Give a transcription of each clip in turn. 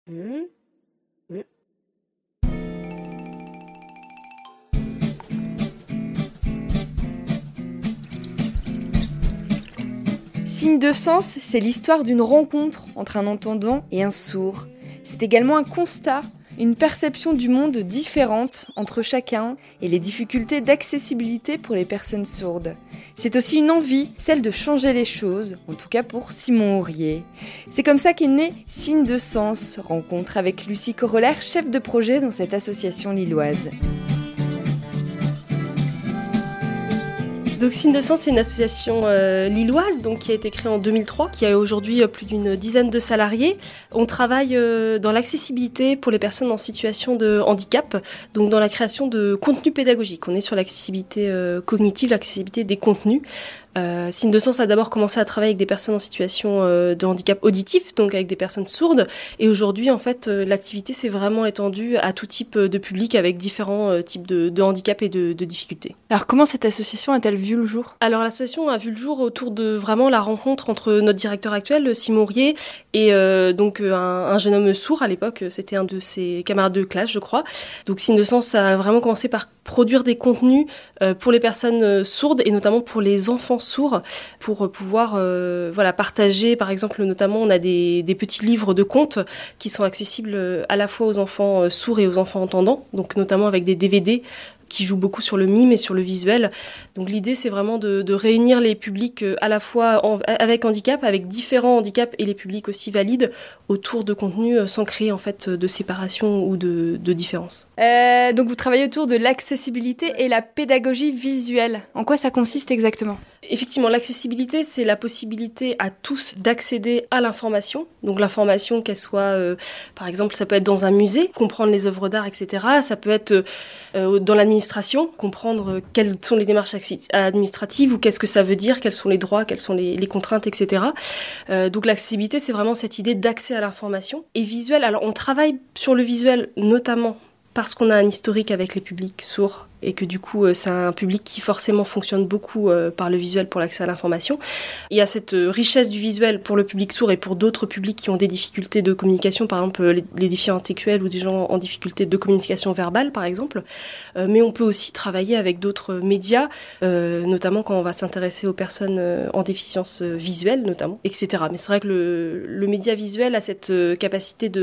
Mmh. Mmh. Signe de sens, c'est l'histoire d'une rencontre entre un entendant et un sourd. C'est également un constat, une perception du monde différente entre chacun et les difficultés d'accessibilité pour les personnes sourdes. C'est aussi une envie, celle de changer les choses, en tout cas pour Simon Aurier. C'est comme ça qu'est né Signe de sens, rencontre avec Lucie Corollaire, chef de projet dans cette association lilloise. Donc Signe de Sens, c'est une association lilloise qui a été créée en 2003, qui a aujourd'hui plus d'une dizaine de salariés. On travaille dans l'accessibilité pour les personnes en situation de handicap, donc dans la création de contenus pédagogiques. On est sur l'accessibilité cognitive, l'accessibilité des contenus. Signe de Sens a d'abord commencé à travailler avec des personnes en situation de handicap auditif, donc avec des personnes sourdes. Et aujourd'hui, en fait, l'activité s'est vraiment étendue à tout type de public avec différents types de handicap et de difficultés. Alors comment cette association a-t-elle vu le jour ? Alors l'association a vu le jour autour de vraiment la rencontre entre notre directeur actuel, Simon Aurier, et un jeune homme sourd à l'époque. C'était un de ses camarades de classe, je crois. Donc Signe de Sens a vraiment commencé par produire des contenus pour les personnes sourdes et notamment pour les enfants sourds pour pouvoir partager. Par exemple, notamment, on a des petits livres de contes qui sont accessibles à la fois aux enfants sourds et aux enfants entendants, donc notamment avec des DVD qui joue beaucoup sur le mime et sur le visuel. Donc l'idée, c'est vraiment de réunir les publics à la fois avec handicap, avec différents handicaps et les publics aussi valides autour de contenus sans créer en fait de séparation ou de différence. Donc vous travaillez autour de l'accessibilité et la pédagogie visuelle. En quoi ça consiste exactement ? Effectivement, l'accessibilité, c'est la possibilité à tous d'accéder à l'information. Donc l'information, qu'elle soit, par exemple, ça peut être dans un musée, comprendre les œuvres d'art, etc. Ça peut être dans l'administration, comprendre quelles sont les démarches administratives ou qu'est-ce que ça veut dire, quels sont les droits, quelles sont les contraintes, etc. Donc l'accessibilité, c'est vraiment cette idée d'accès à l'information. Et visuel, alors on travaille sur le visuel notamment parce qu'on a un historique avec les publics sourds et que du coup, c'est un public qui forcément fonctionne beaucoup par le visuel pour l'accès à l'information. Il y a cette richesse du visuel pour le public sourd et pour d'autres publics qui ont des difficultés de communication, par exemple les déficients intellectuels ou des gens en difficulté de communication verbale, par exemple. Mais on peut aussi travailler avec d'autres médias, notamment quand on va s'intéresser aux personnes en déficience visuelle, notamment, etc. Mais c'est vrai que le média visuel a cette capacité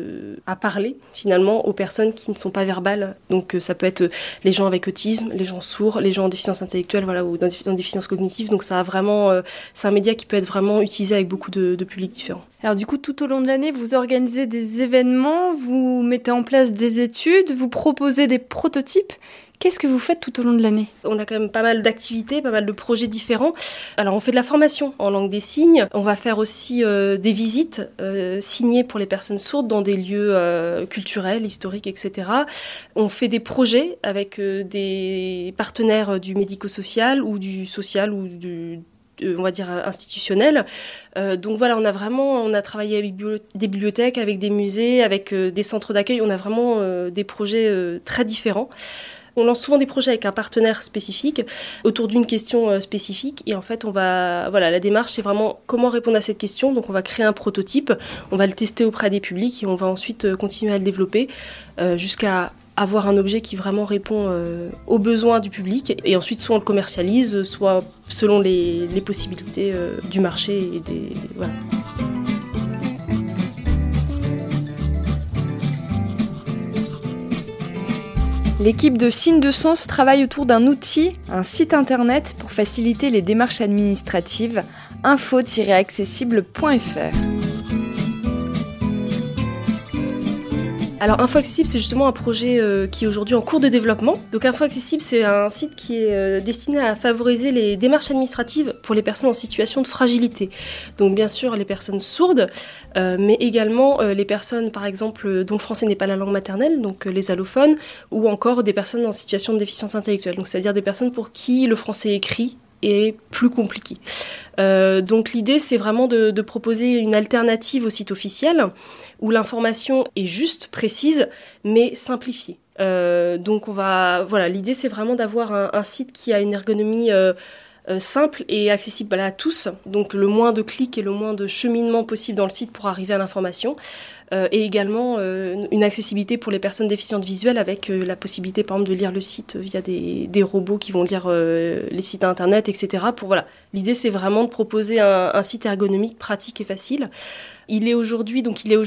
à parler, finalement, aux personnes qui ne sont pas verbales. Donc ça peut être les gens avec autisme, les gens sourds, les gens en déficience intellectuelle, ou en déficience cognitive. Donc ça a vraiment, c'est un média qui peut être vraiment utilisé avec beaucoup de publics différents. Alors du coup, tout au long de l'année, vous organisez des événements, vous mettez en place des études, vous proposez des prototypes. Qu'est-ce que vous faites tout au long de l'année ? On a quand même pas mal d'activités, pas mal de projets différents. Alors on fait de la formation en langue des signes. On va faire aussi des visites signées pour les personnes sourdes dans des lieux culturels, historiques, etc. On fait des projets avec des partenaires du médico-social ou du social ou du on va dire institutionnel. Donc voilà, on a travaillé avec des bibliothèques, avec des musées, avec des centres d'accueil. On a vraiment des projets très différents. On lance souvent des projets avec un partenaire spécifique autour d'une question spécifique et en fait la démarche c'est vraiment comment répondre à cette question. Donc on va créer un prototype, on va le tester auprès des publics et on va ensuite continuer à le développer jusqu'à avoir un objet qui vraiment répond aux besoins du public et ensuite soit on le commercialise, soit selon les possibilités du marché et voilà. L'équipe de Signe de Sens travaille autour d'un outil, un site internet pour faciliter les démarches administratives, info-accessible.fr. Alors Info Accessible, c'est justement un projet qui est aujourd'hui en cours de développement. Donc Info Accessible, c'est un site qui est destiné à favoriser les démarches administratives pour les personnes en situation de fragilité. Donc bien sûr les personnes sourdes, mais également les personnes par exemple dont le français n'est pas la langue maternelle, donc les allophones, ou encore des personnes en situation de déficience intellectuelle. Donc c'est-à-dire des personnes pour qui le français écrit est plus compliqué. Donc l'idée c'est vraiment de proposer une alternative au site officiel où l'information est juste, précise, mais simplifiée. Donc l'idée c'est vraiment d'avoir un site qui a une ergonomie simple et accessible à tous. Donc le moins de clics et le moins de cheminement possible dans le site pour arriver à l'information. Et également une accessibilité pour les personnes déficientes visuelles avec la possibilité par exemple de lire le site via des robots qui vont lire les sites internet, etc. L'idée c'est vraiment de proposer un site ergonomique, pratique et facile. Il est aujourd'hui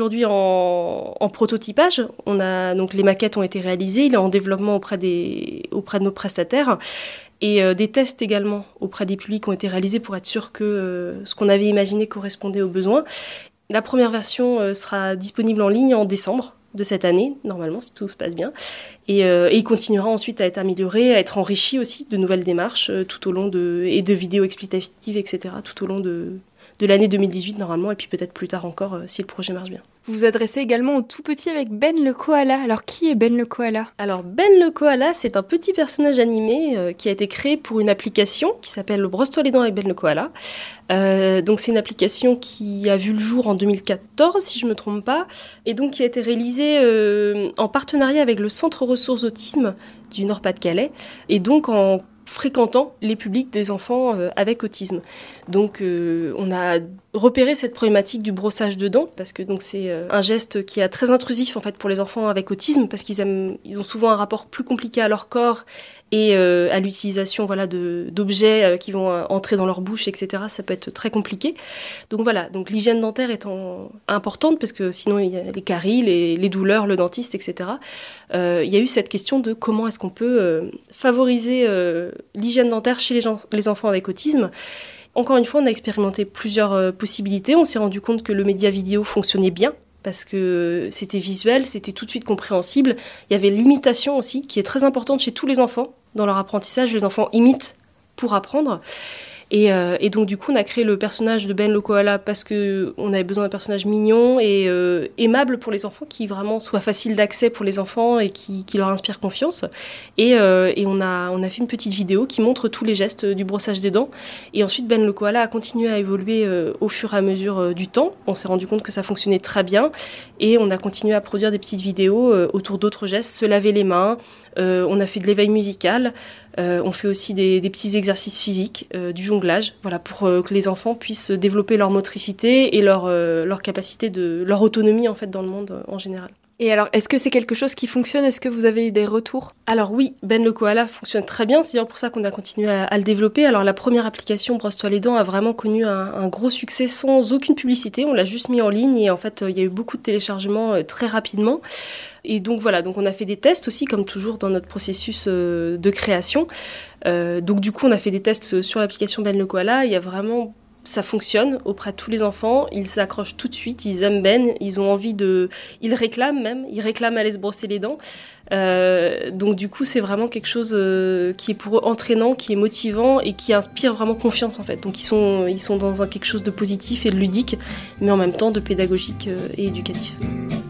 en prototypage. Donc les maquettes ont été réalisées. Il est en développement auprès de nos prestataires. Et des tests également auprès des publics ont été réalisés pour être sûr que ce qu'on avait imaginé correspondait aux besoins. La première version sera disponible en ligne en décembre de cette année, normalement, si tout se passe bien. Et il continuera ensuite à être amélioré, à être enrichi aussi de nouvelles démarches tout au long et de vidéos explicatives, etc., tout au long de l'année 2018 normalement, et puis peut-être plus tard encore si le projet marche bien. Vous vous adressez également aux tout petits avec Ben le koala. Alors qui est Ben le koala ? Alors Ben le koala, c'est un petit personnage animé qui a été créé pour une application qui s'appelle Brosse-toi les dents avec Ben le koala. Donc c'est une application qui a vu le jour en 2014 si je me trompe pas, et donc qui a été réalisée en partenariat avec le Centre Ressources Autisme du Nord-Pas-de-Calais, et donc en fréquentant les publics des enfants avec autisme. Donc on a repéré cette problématique du brossage de dents parce que donc c'est un geste qui est très intrusif en fait pour les enfants avec autisme parce qu'ils ont souvent un rapport plus compliqué à leur corps et à l'utilisation d'objets qui vont entrer dans leur bouche, etc. Ça peut être très compliqué. Donc l'hygiène dentaire étant importante parce que sinon il y a les caries, les douleurs, le dentiste, etc. Il y a eu cette question de comment est-ce qu'on peut favoriser l'hygiène dentaire chez les enfants avec autisme. Encore une fois, on a expérimenté plusieurs possibilités. On s'est rendu compte que le média vidéo fonctionnait bien parce que c'était visuel, c'était tout de suite compréhensible. Il y avait l'imitation aussi, qui est très importante chez tous les enfants. Dans leur apprentissage, les enfants imitent pour apprendre. Et donc du coup, on a créé le personnage de Ben le koala parce qu'on avait besoin d'un personnage mignon et aimable pour les enfants, qui vraiment soit facile d'accès pour les enfants et qui leur inspire confiance. Et on a fait une petite vidéo qui montre tous les gestes du brossage des dents. Et ensuite, Ben le koala a continué à évoluer au fur et à mesure du temps. On s'est rendu compte que ça fonctionnait très bien et on a continué à produire des petites vidéos autour d'autres gestes, se laver les mains. On a fait de l'éveil musical. On fait aussi des petits exercices physiques, du jonglage, pour que les enfants puissent développer leur motricité et leur capacité leur autonomie en fait dans le monde en général. Et alors, est-ce que c'est quelque chose qui fonctionne ? Est-ce que vous avez eu des retours ? Alors oui, Ben le koala fonctionne très bien, c'est d'ailleurs pour ça qu'on a continué à le développer. Alors la première application Brosse-toi les dents a vraiment connu un gros succès sans aucune publicité, on l'a juste mis en ligne et en fait il y a eu beaucoup de téléchargements très rapidement. Et donc on a fait des tests aussi, comme toujours dans notre processus de création. Donc du coup, on a fait des tests sur l'application Ben le koala. Il y a vraiment, ça fonctionne auprès de tous les enfants. Ils s'accrochent tout de suite, ils aiment Ben, ils ont envie ils réclament aller se brosser les dents. Donc du coup, c'est vraiment quelque chose qui est pour eux entraînant, qui est motivant et qui inspire vraiment confiance en fait. Donc ils sont dans quelque chose de positif et de ludique, mais en même temps de pédagogique et éducatif.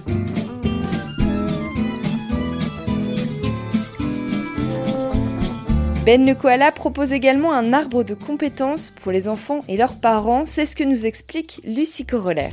Ben le koala propose également un arbre de compétences pour les enfants et leurs parents. C'est ce que nous explique Lucie Corollaire.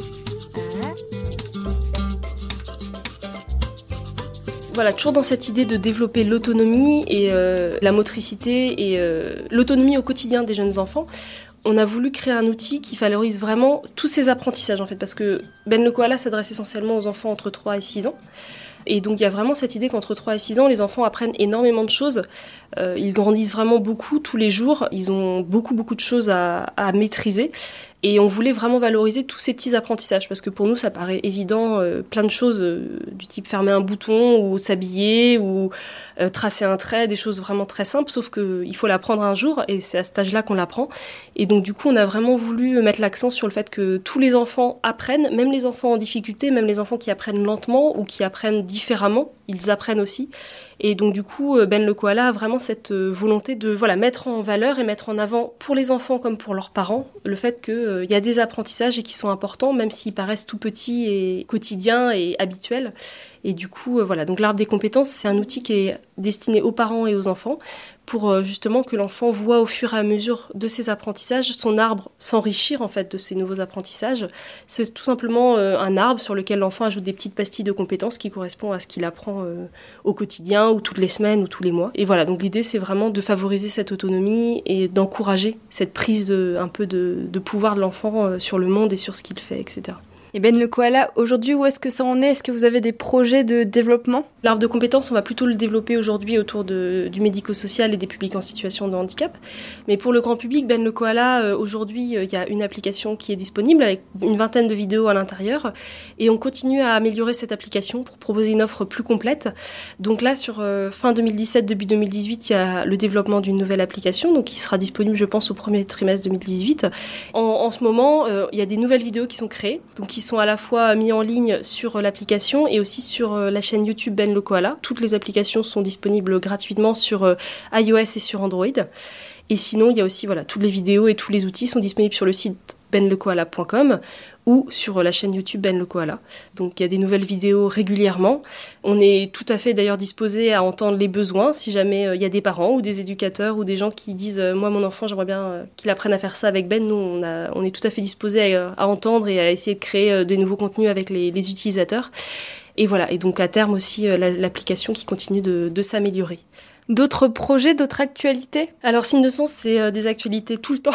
Voilà, toujours dans cette idée de développer l'autonomie et la motricité et l'autonomie au quotidien des jeunes enfants. On a voulu créer un outil qui valorise vraiment tous ces apprentissages en fait, parce que Ben le koala s'adresse essentiellement aux enfants entre 3 et 6 ans. Et donc il y a vraiment cette idée qu'entre 3 et 6 ans, les enfants apprennent énormément de choses. Ils grandissent vraiment beaucoup tous les jours. Ils ont beaucoup de choses à maîtriser. Et on voulait vraiment valoriser tous ces petits apprentissages parce que pour nous, ça paraît évident, plein de choses du type fermer un bouton ou s'habiller ou tracer un trait, des choses vraiment très simples, sauf qu'il faut l'apprendre un jour et c'est à cet âge-là qu'on l'apprend. Et donc du coup, on a vraiment voulu mettre l'accent sur le fait que tous les enfants apprennent, même les enfants en difficulté, même les enfants qui apprennent lentement ou qui apprennent différemment, ils apprennent aussi. Et donc du coup, Ben le koala a vraiment cette volonté de mettre en valeur et mettre en avant pour les enfants comme pour leurs parents le fait qu'il y a des apprentissages et qui sont importants, même s'ils paraissent tout petits et quotidiens et habituels. Et du coup, donc l'arbre des compétences, c'est un outil qui est destiné aux parents et aux enfants pour justement que l'enfant voit au fur et à mesure de ses apprentissages son arbre s'enrichir en fait de ces nouveaux apprentissages. C'est tout simplement un arbre sur lequel l'enfant ajoute des petites pastilles de compétences qui correspondent à ce qu'il apprend au quotidien ou toutes les semaines ou tous les mois. Et voilà, donc l'idée c'est vraiment de favoriser cette autonomie et d'encourager cette prise un peu de pouvoir de l'enfant sur le monde et sur ce qu'il fait, etc. Et Ben le Koala, aujourd'hui, où est-ce que ça en est ? Est-ce que vous avez des projets de développement ? L'arbre de compétences, on va plutôt le développer aujourd'hui autour du médico-social et des publics en situation de handicap. Mais pour le grand public, Ben le Koala, aujourd'hui, il y a une application qui est disponible avec une vingtaine de vidéos à l'intérieur. Et on continue à améliorer cette application pour proposer une offre plus complète. Donc là, sur fin 2017, début 2018, il y a le développement d'une nouvelle application, donc qui sera disponible, je pense, au premier trimestre 2018. En ce moment, il y a des nouvelles vidéos qui sont créées, donc qui sont à la fois mis en ligne sur l'application et aussi sur la chaîne YouTube Ben le Koala. Toutes les applications sont disponibles gratuitement sur iOS et sur Android. Et sinon, il y a aussi toutes les vidéos et tous les outils sont disponibles sur le site benlekoala.com ou sur la chaîne YouTube Ben le Koala. Donc il y a des nouvelles vidéos régulièrement. On est tout à fait d'ailleurs disposé à entendre les besoins si jamais il y a des parents ou des éducateurs ou des gens qui disent moi mon enfant j'aimerais bien qu'il apprenne à faire ça avec Ben. Nous on est tout à fait disposé à entendre et à essayer de créer des nouveaux contenus avec les utilisateurs. Et voilà, et donc à terme aussi l'application qui continue de s'améliorer. D'autres projets, d'autres actualités ? Alors Signe de Sens, c'est des actualités tout le temps.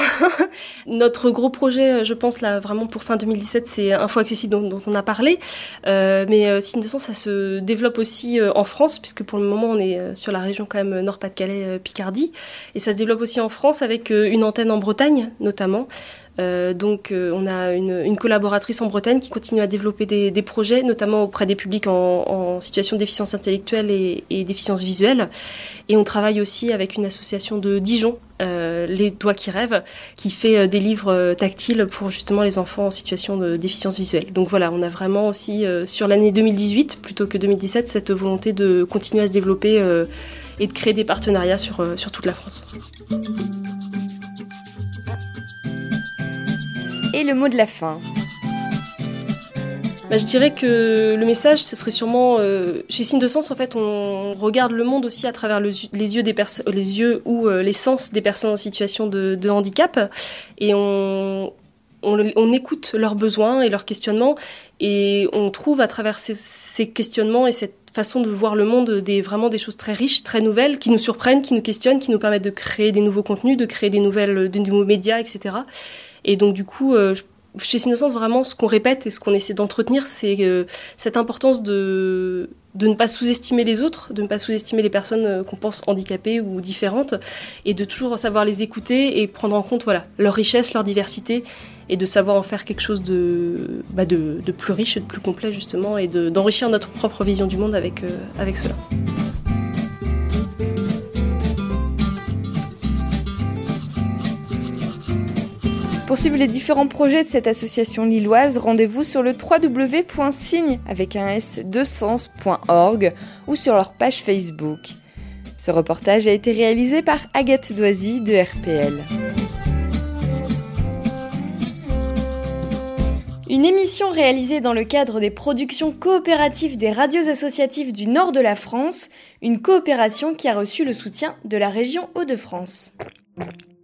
Notre gros projet, je pense là vraiment pour fin 2017, c'est Info Accessible dont on a parlé. Mais Signe de Sens, ça se développe aussi en France, puisque pour le moment on est sur la région quand même Nord-Pas-de-Calais, Picardie. Et ça se développe aussi en France avec une antenne en Bretagne notamment. Donc on a une collaboratrice en Bretagne qui continue à développer des projets, notamment auprès des publics en situation de déficience intellectuelle et déficience visuelle. Et on travaille aussi avec une association de Dijon, Les Doigts qui rêvent, qui fait des livres tactiles pour justement les enfants en situation de déficience visuelle. Donc voilà, on a vraiment aussi sur l'année 2018 plutôt que 2017 cette volonté de continuer à se développer et de créer des partenariats sur toute la France. Et le mot de la fin. Je dirais que le message, ce serait sûrement... chez Signe de Sens, en fait, on regarde le monde aussi à travers les yeux ou les sens des personnes en situation de handicap. Et on écoute leurs besoins et leurs questionnements. Et on trouve à travers ces questionnements et cette façon de voir le monde vraiment des choses très riches, très nouvelles, qui nous surprennent, qui nous questionnent, qui nous permettent de créer des nouveaux contenus, de créer des nouveaux médias, etc. Et donc, du coup... chez Signe de Sens, vraiment, ce qu'on répète et ce qu'on essaie d'entretenir, c'est cette importance de ne pas sous-estimer les autres, de ne pas sous-estimer les personnes qu'on pense handicapées ou différentes, et de toujours savoir les écouter et prendre en compte leur richesse, leur diversité, et de savoir en faire quelque chose de plus riche et de plus complet, justement, et d'enrichir notre propre vision du monde avec cela. Pour suivre les différents projets de cette association lilloise, rendez-vous sur le www.signe.org ou sur leur page Facebook. Ce reportage a été réalisé par Agathe Doisy de RPL. Une émission réalisée dans le cadre des productions coopératives des radios associatives du nord de la France, une coopération qui a reçu le soutien de la région Hauts-de-France.